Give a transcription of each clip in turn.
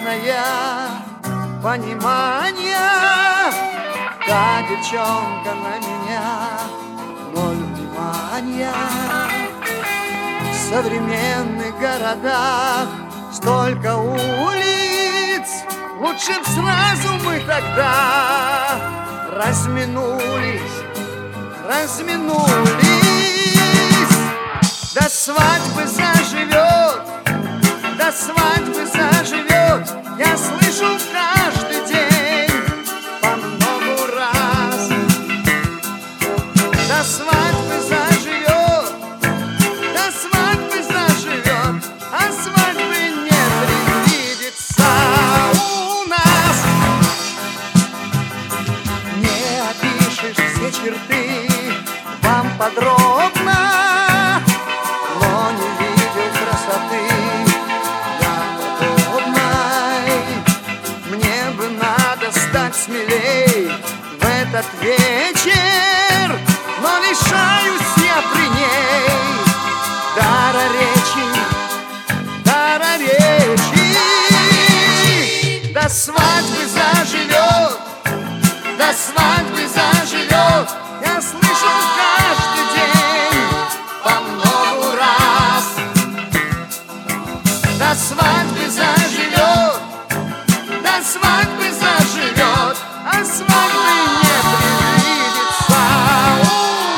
ясное понимание. Та девчонка на меня ноль внимания. В современных городах столько улиц, лучше б сразу мы тогда разминулись. До свадьбы заживет, до свадьбы заживет. Я слышу каждый день по многу раз. До свадьбы заживет, до свадьбы заживет, а свадьбы не предвидится у нас. Не опишешь все черты вам подробно, но не видел красоты я подобной. Мне бы надо стать смелей в этот вечер, но лишаюсь я при ней дара речи. До свадьбы заживет, до свадьбы заживет. Я слышу каждый день по многу раз. До свадьбы заживет, до свадьбы заживет, а свадьбы не предвидится у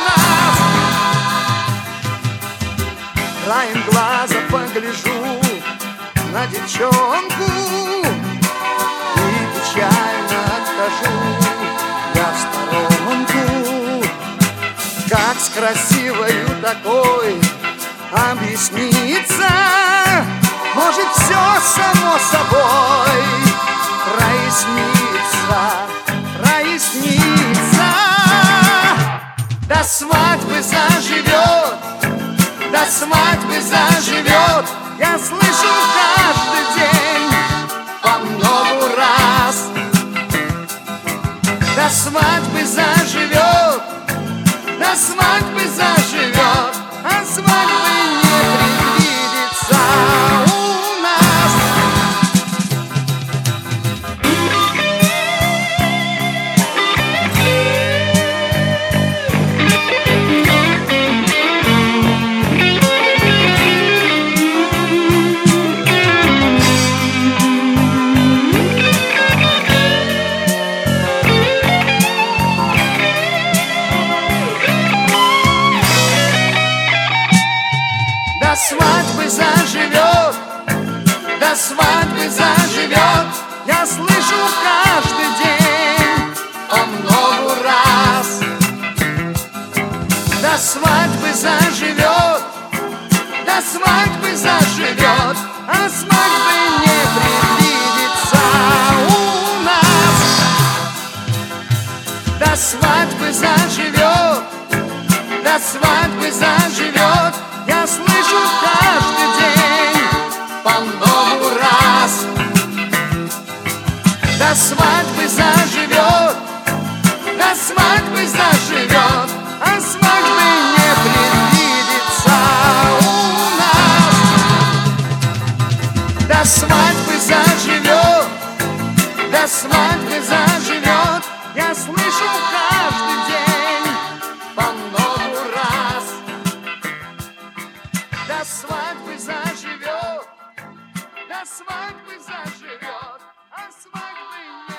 нас. Краем глаза погляжу на девчонку и печально отхожу я в сторонку. Как с красивою такой объясниться? Может, все само собой прояснится. До свадьбы заживет, до свадьбы заживет. Я слышу каждый день по многу раз. До свадьбы заживет, до свадьбы заживет, а свадьбы не предвидится у нас. До свадьбы заживет, до свадьбы заживет. Я слышу каждый день по многу раз. До свадьбы заживет, до свадьбы заживет, а свадьбы не предвидится у нас. До свадьбы заживет, до свадьбы заживет. Я слышу каждый день по многу раз. До свадьбы заживет, до свадьбы заживет, а свадьбы не предвидится у нас. До свадьбы заживет, до свадьбы заживет. Я слышу каждый день по многу раз. До свадьбы заживет, до свадьбы заживет, а свадьбы не